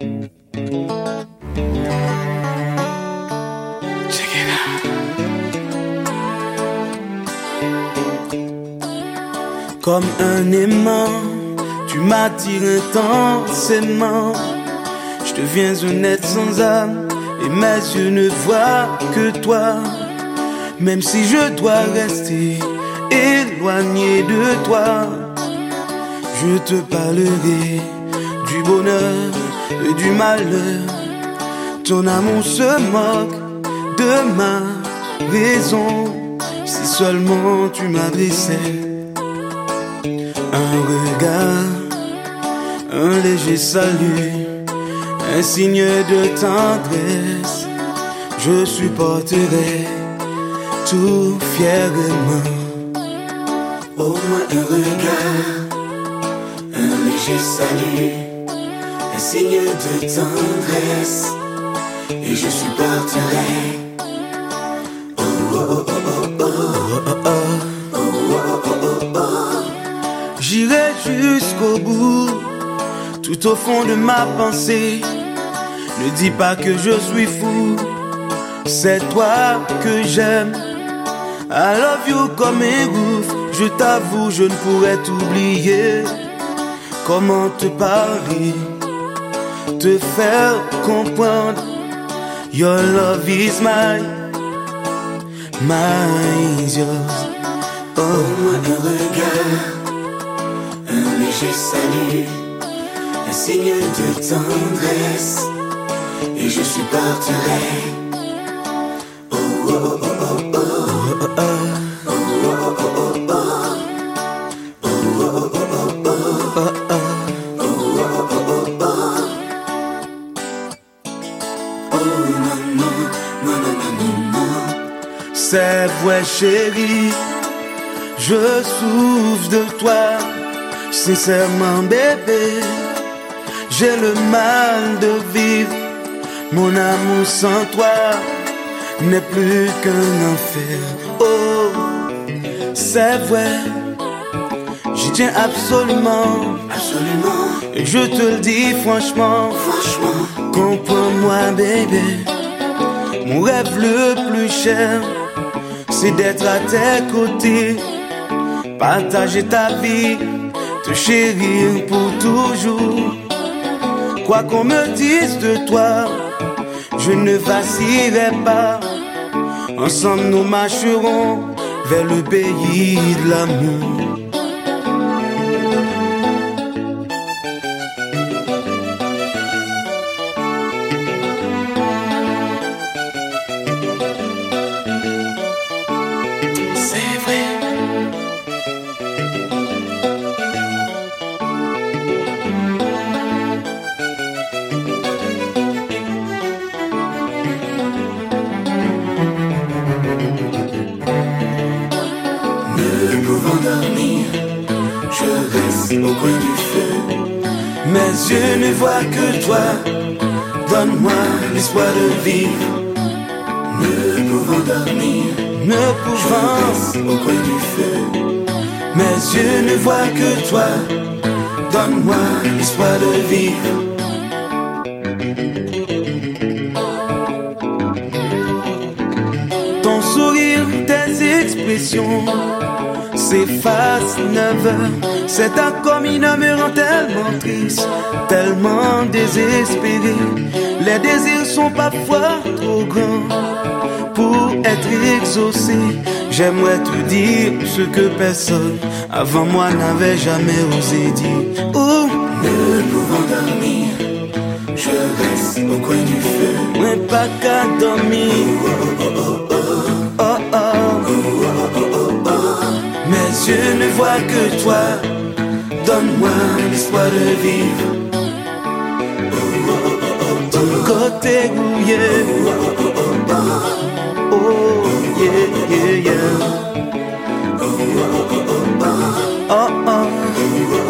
Comme un aimant, tu m'attires intensément. Je deviens un être sans âme et mes yeux ne voient que toi. Même si je dois rester éloigné de toi, je te parlerai du bonheur et du malheur. Ton amour se moque de ma raison. Si seulement tu m'adressais un regard, un léger salut, un signe de tendresse, je supporterai tout fièrement. Au moins un regard, un léger salut, un signe de tendresse, et je supporterai. Oh oh oh oh oh oh oh oh oh oh. J'irai jusqu'au bout, tout au fond de ma pensée. Ne dis pas que je suis fou, c'est toi que j'aime. I love you comme un gouffre, je t'avoue, je ne pourrais t'oublier. Comment te parler, te faire comprendre. Your love is mine, mine is yours. Oh, moi un regard, un léger salut, un signe de tendresse, et je supporterai. Oh oh oh oh oh oh oh oh C'est vrai chérie, je souffre de toi, sincèrement bébé. J'ai le mal de vivre, mon amour sans toi n'est plus qu'un enfer. Oh, c'est vrai, j'y tiens absolument, absolument. Et je te le dis franchement, franchement. Comprends-moi bébé, mon rêve le plus cher, c'est d'être à tes côtés, partager ta vie, te chérir pour toujours. Quoi qu'on me dise de toi, je ne vacillerai pas. Ensemble nous marcherons vers le pays de l'amour. Au coin du feu, mes yeux ne voient que toi. Donne-moi l'espoir de vivre. Ne pouvant dormir, ne pouvant au coin du feu, mes yeux ne voient que toi. Donne-moi l'espoir de vivre. Ton sourire, tes expressions s'efface 9 heures. Cet acte commis me rend tellement triste, tellement désespéré. Les désirs sont parfois trop grands pour être exaucés. J'aimerais te dire ce que personne avant moi n'avait jamais osé dire. Oh, ne pouvant dormir, je reste au coin du feu. Mais pas qu'à dormir. Mes yeux ne voient que toi. Donne-moi l'espoir de vivre. Ton côté rouillé. Oh yeah yeah yeah. Oh oh.